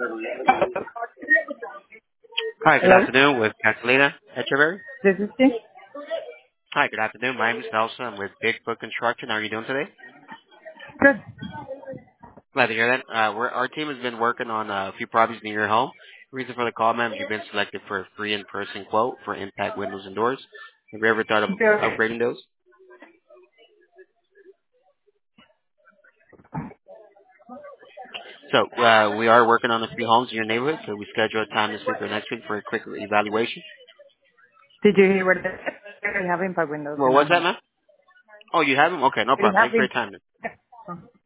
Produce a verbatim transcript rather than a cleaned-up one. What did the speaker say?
Hi, good Hello, afternoon with Catalina Echeverry. this is she. Hi, good afternoon. My name is Nelson. I'm with Bigfoot Construction. How are you doing today? Good. Glad to hear that. Uh, we're, our team has been working on uh, a few projects near your home. Reason for the call, ma'am, you've been selected for a free in-person quote for impact windows and doors. Have you ever thought of Okay. upgrading those? So uh, we are working on a few homes in your neighborhood, so we schedule a time this week or next week for a quick evaluation. Did you hear what it is? We have impact windows Well, in our what's that, home. ma'am? Oh, you have them? Okay, no We problem. have Thanks for your impact. time.